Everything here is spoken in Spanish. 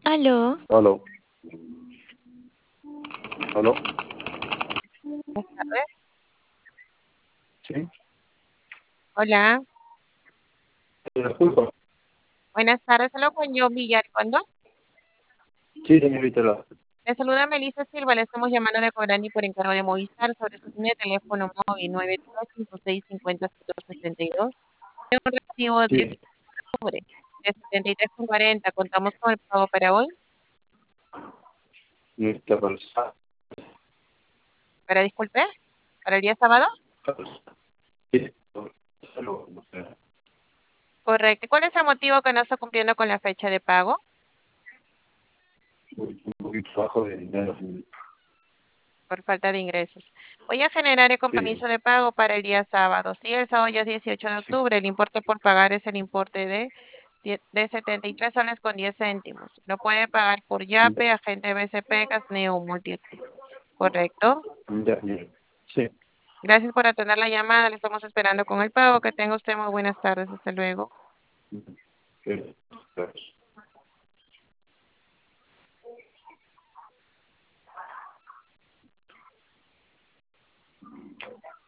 Aló, Aló, aló, buenas tardes. sí, Hola, disculpa. buenas tardes. Hablo con John Villarcondo. Sí, señorita, Le saluda Melissa Silva. Le estamos llamando de Cobrani por encargo de Movistar sobre su línea de teléfono móvil 92565072. Tiene un recibo de sí, octubre de 73,40. Contamos con el pago para hoy. señorita Balsa. Para disculpe, para el día sábado. Sí, aló, no sé, Correcto. ¿Y cuál es el motivo que no está cumpliendo con la fecha de pago? un poquito bajo de dinero, señorita. Por falta de ingresos. Voy a generar el Sí, compromiso de pago para el día sábado. Sí, el sábado ya es 18 de sí, octubre. El importe por pagar es el importe de 73 soles con 10 céntimos. Lo puede pagar por ya, Yape, agente BCP, Neo Multitud. ¿Correcto? ya, sí, Gracias por atender la llamada. Le estamos esperando con el pago. Que tenga usted muy buenas tardes. Hasta luego. sí,